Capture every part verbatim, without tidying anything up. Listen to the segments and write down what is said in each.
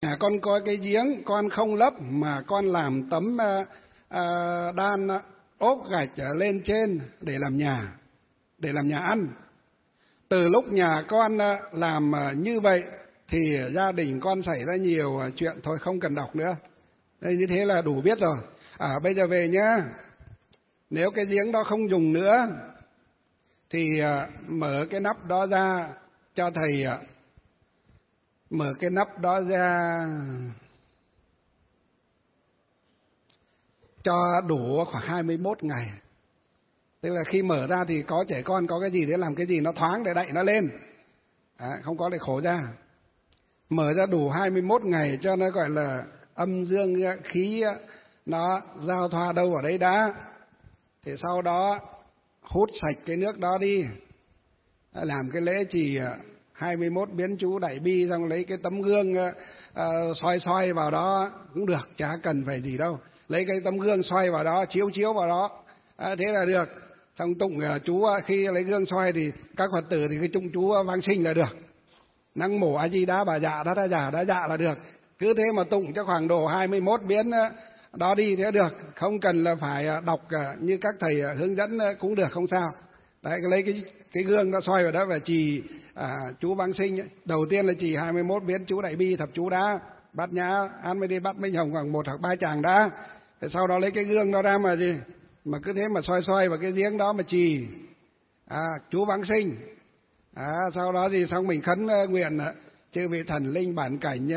À, con có cái giếng, con không lấp mà con làm tấm uh, uh, đan uh, ốp gạch uh, lên trên để làm nhà, để làm nhà ăn. Từ lúc nhà con uh, làm uh, như vậy thì gia đình con xảy ra nhiều uh, chuyện, thôi không cần đọc nữa. Đây, như thế là đủ biết rồi. À, bây giờ về nhá. Nếu cái giếng đó không dùng nữa thì uh, mở cái nắp đó ra cho thầy, uh, mở cái nắp đó ra cho đủ khoảng hai mươi mốt ngày. Tức là khi mở ra thì có trẻ con có cái gì để làm cái gì nó thoáng để đậy nó lên, à, không có để khổ ra. Mở ra đủ hai mươi mốt ngày cho nó gọi là âm dương khí nó giao thoa đâu ở đấy đã. Thì sau đó hút sạch cái nước đó đi, làm cái lễ trì hai mươi mốt biến chú đại bi, xong lấy cái tấm gương uh, soi soi vào đó cũng được, chả cần phải gì đâu. Lấy cái tấm gương soi vào đó, chiếu chiếu vào đó, à, thế là được. Xong tụng uh, chú, uh, khi lấy gương soi thì các Phật tử thì cái tụng chú uh, vang sinh là được. Năng mổ a di đá bà dạ đá đá dạ đá dạ là được. Cứ thế mà tụng cho khoảng độ hai mươi mốt biến uh, đó đi thế được. Không cần là phải uh, đọc uh, như các thầy uh, hướng dẫn uh, cũng được, không sao. Đấy, lấy cái cái gương nó soi vào đó và trì à, chú vang sinh ấy. Đầu tiên là trì hai mươi mốt biến chú đại bi thập chú đã, bát nhã an mới đi bắt minh hồng khoảng một hoặc ba chàng đã. Thế sau đó lấy cái gương đó ra mà gì mà cứ thế mà soi soi vào cái giếng đó mà trì à, chú vang sinh. À, sau đó thì xong mình khấn uh, nguyện uh, chư vị thần linh bản cảnh,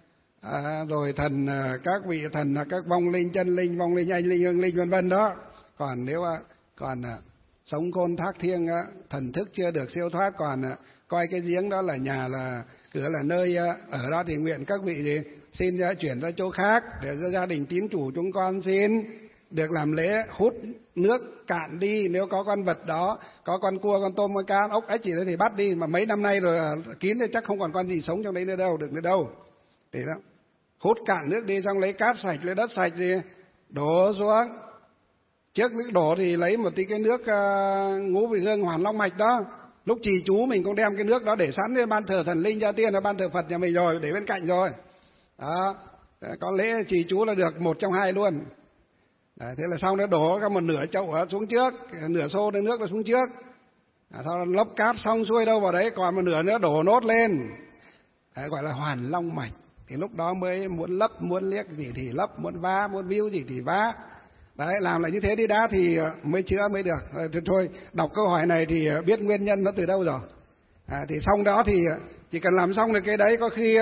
uh, rồi thần uh, các vị thần uh, các vong linh chân linh, vong linh anh linh hương linh vân vân đó. Còn nếu uh, còn uh, sống khôn thác thiêng á, thần thức chưa được siêu thoát, còn à, coi cái giếng đó là nhà, là cửa, là nơi á, ở đó thì nguyện các vị thì xin à, chuyển ra chỗ khác để cho gia đình tín chủ chúng con xin được làm lễ hút nước cạn đi. Nếu có con vật đó, có con cua, con tôm, con cá, ốc, ếch gì đấy thì bắt đi, mà mấy năm nay rồi à, kín thì chắc không còn con gì sống trong đấy nữa đâu, được nữa đâu. Thế đó, hút cạn nước đi, xong lấy cát sạch, lấy đất sạch thì đổ xuống. Trước nước đổ thì lấy một tí cái nước uh, ngũ vị hương hoàn long mạch đó. Lúc trì chú mình cũng đem cái nước đó để sẵn lên ban thờ thần linh gia tiên, là ban thờ Phật nhà mình rồi, để bên cạnh rồi. Đó, có lễ trì chú là được một trong hai luôn. Đấy, thế là xong nó đổ cả một nửa chậu ở xuống trước, nửa xô nước nó xuống trước. À, sau đó lấp cát xong xuôi đâu vào đấy, còn một nửa nữa đổ nốt lên. Đấy, gọi là hoàn long mạch. Thì lúc đó mới muốn lấp, muốn liếc gì thì lấp, muốn vá, muốn víu gì thì vá. Đấy, làm lại như thế đi đã thì mới chữa mới được. Rồi, thôi, đọc câu hỏi này thì biết nguyên nhân nó từ đâu rồi. À, thì xong đó thì chỉ cần làm xong được cái đấy, có khi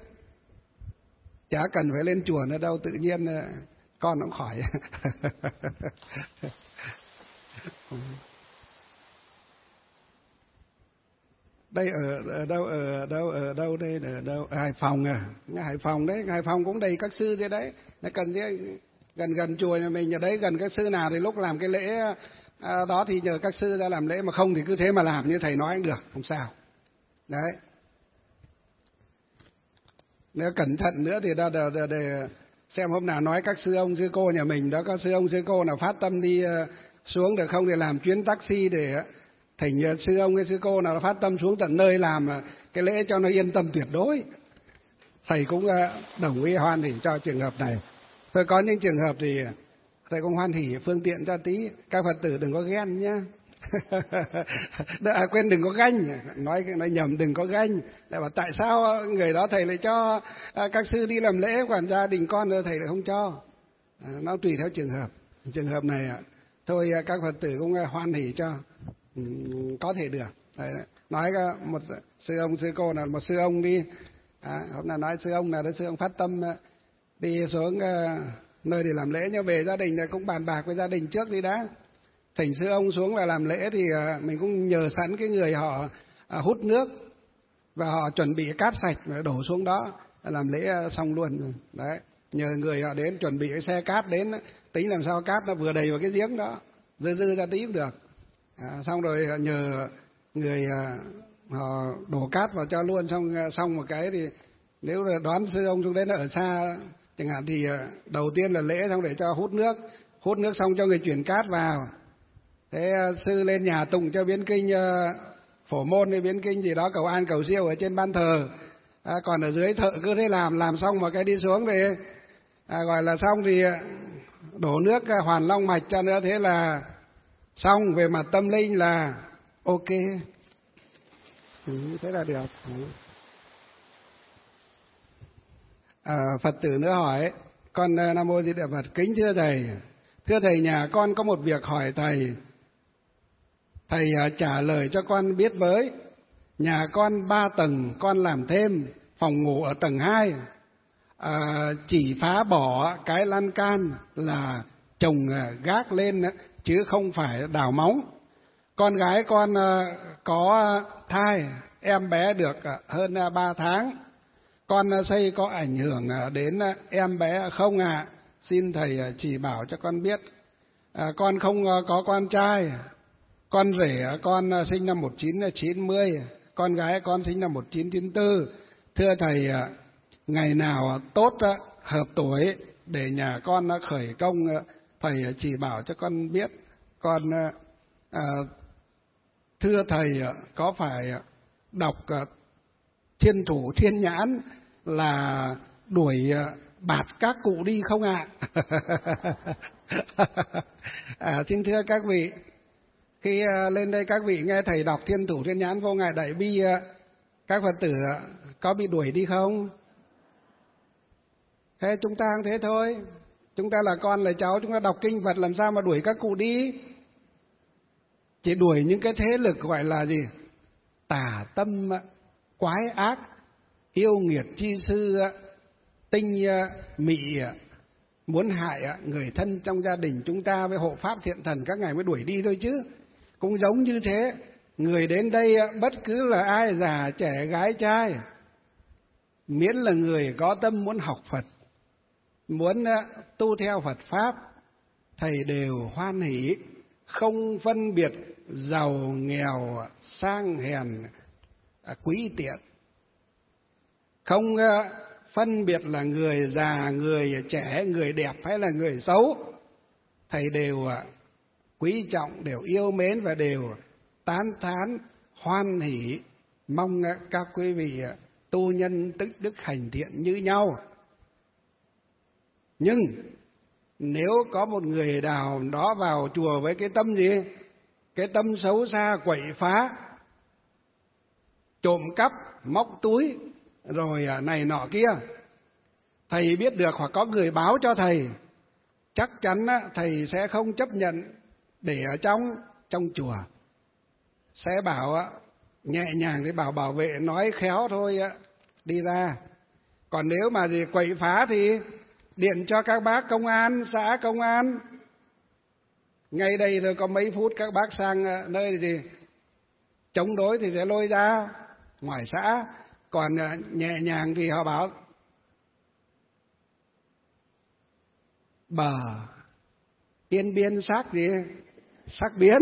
chả cần phải lên chùa nữa đâu, tự nhiên con nó cũng khỏi. Đây ở, ở đâu ở đâu ở đâu đây ở đâu à, Hải Phòng à, Hải Phòng đấy, Hải Phòng cũng đầy các sư thế đấy. Nó cần thế, gần gần chùa nhà mình ở đấy, gần các sư nào thì lúc làm cái lễ à, đó thì nhờ các sư ra làm lễ, mà không thì cứ thế mà làm như thầy nói cũng được, không sao. Đấy, nếu cẩn thận nữa thì đó để, để, để xem hôm nào nói các sư ông sư cô nhà mình đó, có sư ông sư cô nào phát tâm đi uh, xuống được không, thì làm chuyến taxi để thỉnh sư ông hay sư cô nào phát tâm xuống tận nơi làm uh, cái lễ cho nó yên tâm tuyệt đối. Thầy cũng uh, đồng ý hoan hỉ cho trường hợp này. Thôi có những trường hợp thì thầy cũng hoan hỉ phương tiện cho tí, các Phật tử đừng có ghen nhá. À, quên đừng có ganh, nói nói nhầm, đừng có ganh. Lại bảo tại sao người đó thầy lại cho à, các sư đi làm lễ, quản gia đình con rồi thầy lại không cho. À, nó tùy theo trường hợp. Trường hợp này à, thôi các Phật tử cũng hoan hỉ cho, ừ, có thể được. Đấy, nói một sư ông sư cô nào, một sư ông đi, à, hôm nào nói sư ông nào đó, sư ông phát tâm đi xuống uh, nơi để làm lễ, nhưng về gia đình là cũng bàn bạc với gia đình trước đi đã. Thỉnh sư ông xuống là làm lễ thì uh, mình cũng nhờ sẵn cái người họ uh, hút nước và họ chuẩn bị cát sạch đổ xuống đó làm lễ uh, xong luôn. Đấy, nhờ người họ đến chuẩn bị cái xe cát đến, tính làm sao cát nó vừa đầy vào cái giếng đó, dư dư ra tí cũng được. À, xong rồi nhờ người uh, họ đổ cát vào cho luôn, xong uh, xong một cái thì nếu là đoán sư ông xuống đến ở xa chẳng hạn thì đầu tiên là lễ, xong để cho hút nước, hút nước xong cho người chuyển cát vào. Thế sư lên nhà tụng cho biến kinh phổ môn hay biến kinh gì đó cầu an cầu siêu ở trên ban thờ. À, còn ở dưới thợ cứ thế làm, làm xong mà cái đi xuống thì à, gọi là xong thì đổ nước hoàn long mạch cho nữa, thế là xong. Về mặt tâm linh là ok. Ừ, thế là được. Ừ. À, Phật tử nữa hỏi: con Nam Mô Di Đà Phật, kính thưa thầy, thưa thầy, nhà con có một việc hỏi thầy, thầy trả lời cho con biết với. Nhà con ba tầng, con làm thêm phòng ngủ ở tầng hai, à, chỉ phá bỏ cái lan can là chồng gác lên chứ không phải đào móng. Con gái con có thai, em bé được hơn ba tháng. Con xây có ảnh hưởng đến em bé không ạ? À? Xin thầy chỉ bảo cho con biết. À, con không có con trai. Con rể con sinh năm một nghìn chín trăm chín mươi, con gái con sinh năm một nghìn chín trăm chín mươi tư. Thưa thầy, ngày nào tốt hợp tuổi để nhà con khởi công, thầy chỉ bảo cho con biết. Con à, thưa thầy, có phải đọc Thiên Thủ Thiên Nhãn là đuổi bạt các cụ đi không ạ? À? À, xin thưa các vị, khi lên đây các vị nghe thầy đọc Thiên Thủ Thiên Nhãn vô ngài Đại Bi, các Phật tử có bị đuổi đi không? Thế chúng ta cũng thế thôi. Chúng ta là con là cháu, chúng ta đọc kinh Phật làm sao mà đuổi các cụ đi? Chỉ đuổi những cái thế lực gọi là gì? Tà tâm, quái ác, yêu nghiệt chi sư, tinh mị, muốn hại người thân trong gia đình chúng ta với hộ pháp thiện thần, các ngài mới đuổi đi thôi chứ. Cũng giống như thế, người đến đây bất cứ là ai, già trẻ gái trai, miễn là người có tâm muốn học Phật, muốn tu theo Phật pháp, thầy đều hoan hỷ, không phân biệt giàu nghèo, sang hèn, quý tiện, không phân biệt là người già, người trẻ, người đẹp hay là người xấu. Thầy đều quý trọng, đều yêu mến và đều tán thán, hoan hỷ, mong các quý vị tu nhân tích đức hành thiện như nhau. Nhưng nếu có một người nào đó vào chùa với cái tâm gì? Cái tâm xấu xa, quậy phá, trộm cắp, móc túi, rồi này nọ kia, thầy biết được hoặc có người báo cho thầy, chắc chắn thầy sẽ không chấp nhận để ở trong trong chùa. Sẽ bảo nhẹ nhàng để bảo bảo vệ nói khéo thôi đi ra. Còn nếu mà gì quậy phá thì điện cho các bác công an, xã công an. Ngay đây rồi có mấy phút các bác sang nơi gì chống đối thì sẽ lôi ra ngoài xã. Còn nhẹ nhàng thì họ bảo bờ yên biên xác gì sắc biến.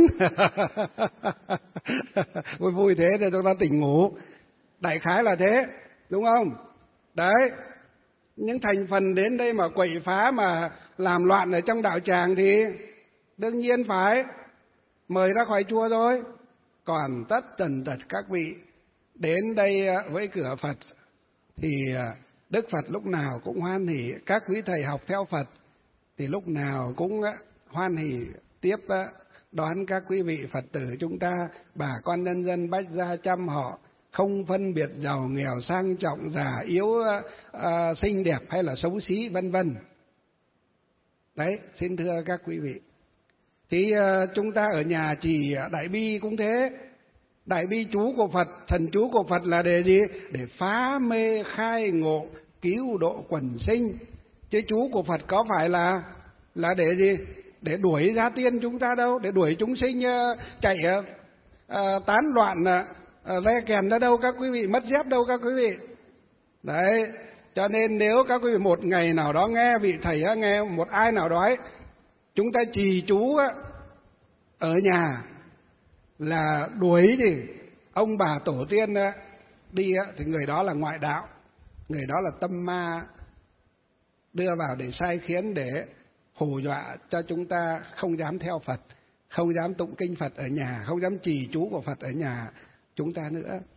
Vui vui thế để chúng ta tỉnh ngủ. Đại khái là thế, đúng không? Đấy, những thành phần đến đây mà quậy phá, mà làm loạn ở trong đạo tràng thì đương nhiên phải mời ra khỏi chùa rồi. Còn tất tần tật các vị đến đây với cửa Phật thì Đức Phật lúc nào cũng hoan hỷ. Các quý thầy học theo Phật thì lúc nào cũng hoan hỷ tiếp đón các quý vị Phật tử chúng ta, bà con nhân dân bách gia chăm họ, không phân biệt giàu nghèo, sang trọng, già yếu, uh, xinh đẹp hay là xấu xí vân vân. Đấy, xin thưa các quý vị. Thì uh, chúng ta ở nhà trì Đại Bi cũng thế. Đại Bi chú của Phật, thần chú của Phật là để gì? Để phá mê khai ngộ, cứu độ quần sinh. Chứ chú của Phật có phải là là để gì? Để đuổi gia tiên chúng ta đâu, để đuổi chúng sinh uh, chạy uh, uh, tán loạn uh, ve kèn ra đâu các quý vị, mất dép đâu các quý vị. Đấy, cho nên nếu các quý vị một ngày nào đó nghe vị thầy, nghe một ai nào đó ấy, chúng ta trì chú ở nhà là đuổi thì ông bà tổ tiên đi thì người đó là ngoại đạo, người đó là tâm ma đưa vào để sai khiến, để hù dọa cho chúng ta không dám theo Phật, không dám tụng kinh Phật ở nhà, không dám trì chú của Phật ở nhà chúng ta nữa.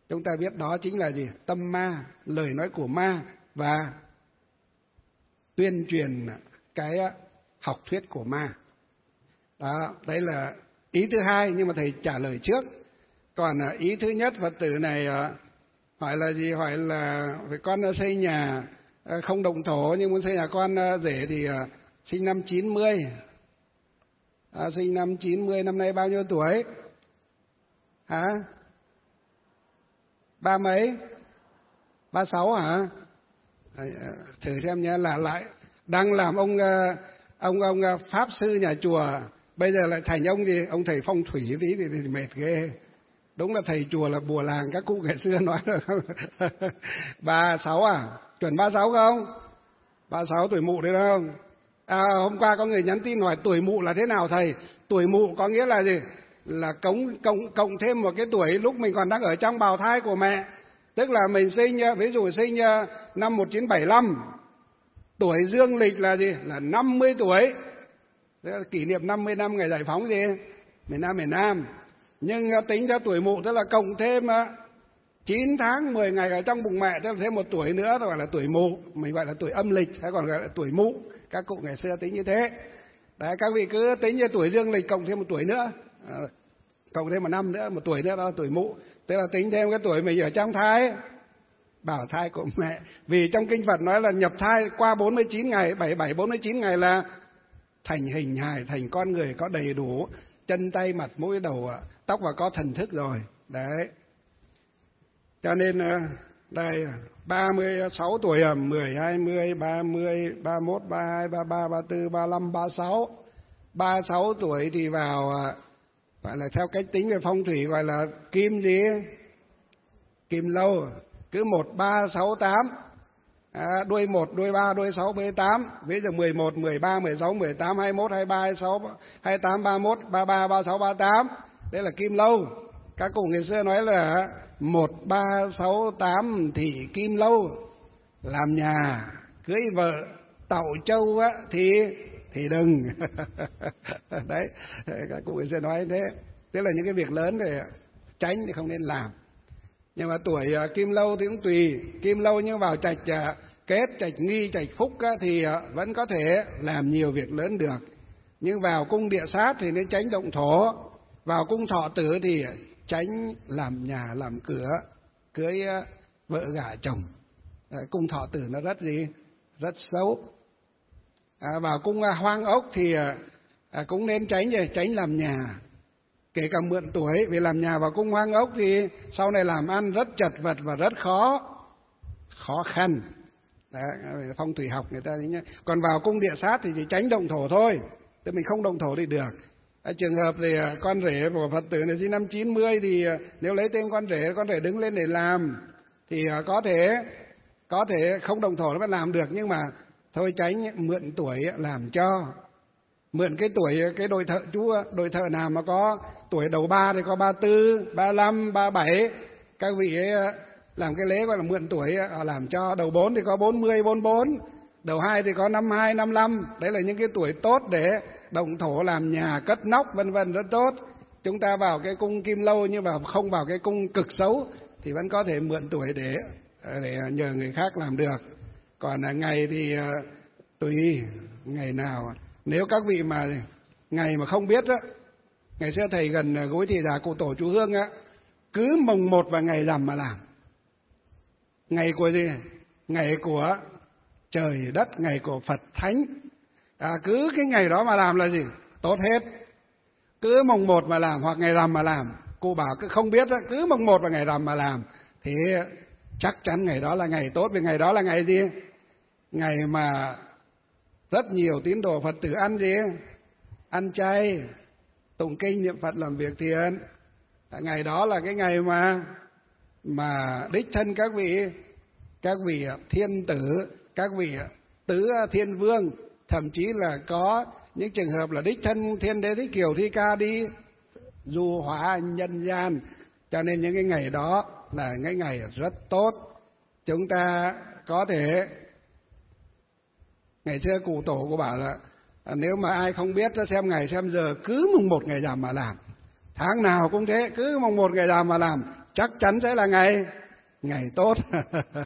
Chúng ta biết đó chính là gì? Tâm ma, lời nói của ma và tuyên truyền cái học thuyết của ma. Đó, đấy là ý thứ hai, nhưng mà thầy trả lời trước. Còn ý thứ nhất, Phật tử này hỏi là gì? Hỏi là phải con xây nhà không động thổ nhưng muốn xây nhà con rể thì sinh năm chín mươi. À, sinh năm chín mươi, năm nay bao nhiêu tuổi? Hả? Ba mấy? Ba sáu hả? À, thử xem nhé, là lại đang làm ông ông ông pháp sư nhà chùa, bây giờ lại thành ông gì? Ông thầy phong thủy tí thì, thì mệt ghê. Đúng là thầy chùa là bùa làng, các cụ ngày xưa nói rồi. Ba sáu à? Chuẩn ba sáu không? Ba sáu tuổi mụ đấy không? À, hôm qua có người nhắn tin hỏi tuổi mụ là thế nào thầy? Tuổi mụ có nghĩa là gì? Là cộng cộng cộng thêm một cái tuổi lúc mình còn đang ở trong bào thai của mẹ. Tức là mình sinh, ví dụ sinh năm một nghìn chín trăm bảy mươi lăm, tuổi dương lịch là gì? Là năm mươi tuổi. Tức là kỷ niệm năm mươi năm ngày giải phóng gì? Miền Nam, miền Nam. Nhưng tính ra tuổi mụ tức là cộng thêm chín tháng mười ngày ở trong bụng mẹ, tức là thêm một tuổi nữa, gọi là tuổi mụ. Mình gọi là tuổi âm lịch, hay còn gọi là tuổi mụ. Các cụ ngày xưa tính như thế. Đấy, các vị cứ tính như tuổi dương lịch cộng thêm một tuổi nữa, à, cộng thêm một năm nữa, một tuổi nữa đó, tuổi mụ. Tức là tính thêm cái tuổi mình ở trong thai, bảo thai của mẹ. Vì trong kinh Phật nói là nhập thai qua bốn mươi chín ngày, bảy mươi bảy bốn mươi chín ngày là thành hình hài, thành con người có đầy đủ chân tay mặt mũi đầu tóc và có thần thức rồi. Đấy. Cho nên đây ba mươi sáu tuổi, mười, hai mươi, ba mươi, ba mươi mốt, ba mươi hai, ba mươi ba, ba mươi tư, ba mươi lăm, ba mươi sáu. ba mươi sáu tuổi thì vào, gọi là theo cách tính về phong thủy gọi là kim gì? Kim lâu. Cứ một, ba, sáu, tám. À, đuôi một, đuôi ba, đuôi sáu, đuôi tám. Ví dụ mười một, mười ba, mười sáu, mười tám, hai mươi mốt, hai mươi ba, hai mươi sáu, hai mươi tám, ba mươi mốt, ba mươi ba, ba mươi sáu, ba mươi tám. Đấy là kim lâu. Các cụ ngày xưa nói là một, ba, sáu, tám thì kim lâu. Làm nhà, cưới vợ, tậu trâu á, thì thì đừng. Đấy, các cụ ngày xưa nói thế. Tức là những cái việc lớn thì tránh thì không nên làm. Nhưng mà tuổi kim lâu thì cũng tùy. Kim lâu nhưng vào trạch kết, trạch nghi, trạch phúc thì vẫn có thể làm nhiều việc lớn được. Nhưng vào cung địa sát thì nên tránh động thổ. Vào cung thọ tử thì tránh làm nhà, làm cửa, cưới vợ gả chồng. Cung thọ tử nó rất gì? Rất xấu. À, vào cung hoang ốc thì à, cũng nên tránh gì? Tránh làm nhà. Kể cả mượn tuổi, vì làm nhà vào cung hoang ốc thì sau này làm ăn rất chật vật và rất khó, khó khăn. Đấy, phong thủy học người ta thấy nhá. Còn vào cung địa sát thì chỉ tránh động thổ thôi, tức mình không động thổ thì được. À, trường hợp thì con rể của Phật tử này sinh năm chín mươi thì nếu lấy tên con rể, con rể đứng lên để làm thì có thể có thể không động thổ nó vẫn làm được, nhưng mà thôi tránh mượn tuổi làm cho. Mượn cái tuổi, cái đội thợ chú, đội thợ nào mà có tuổi đầu ba thì có ba mươi tư, ba mươi lăm, ba mươi bảy. Các vị ấy làm cái lễ gọi là mượn tuổi làm cho. Đầu bốn thì có bốn mươi, bốn mươi bốn. Đầu hai thì có năm mươi hai, năm mươi lăm. Đấy là những cái tuổi tốt để động thổ làm nhà, cất nóc vân vân rất tốt. Chúng ta vào cái cung kim lâu nhưng mà không vào cái cung cực xấu thì vẫn có thể mượn tuổi để để nhờ người khác làm được. Còn ngày thì tùy ngày nào. Nếu các vị mà ngày mà không biết á, ngày xưa thầy gần gối thị già cụ tổ chú Hương á, cứ mồng một và ngày rằm mà làm. Ngày của gì? Ngày của trời đất, ngày của Phật Thánh. À, cứ cái ngày đó mà làm là gì? Tốt hết. Cứ mồng một mà làm hoặc ngày rằm mà làm. Cụ bảo cứ không biết á, cứ mồng một và ngày rằm mà làm thì chắc chắn ngày đó là ngày tốt. Vì ngày đó là ngày gì? Ngày mà rất nhiều tín đồ Phật tử ăn gì? Ăn chay, tụng kinh niệm Phật làm việc thiện. Ngày đó là cái ngày mà mà đích thân các vị các vị thiên tử, các vị tứ thiên vương, thậm chí là có những trường hợp là đích thân Thiên Đế Thích Kiều Thi Ca đi du hóa nhân gian. Cho nên những cái ngày đó là cái ngày rất tốt. Chúng ta có thể, ngày xưa cụ tổ của bảo là nếu mà ai không biết xem ngày xem giờ, cứ mùng một ngày rằm mà làm. Tháng nào cũng thế, cứ mùng một ngày rằm mà làm. chắc chắn sẽ là ngày ngày tốt.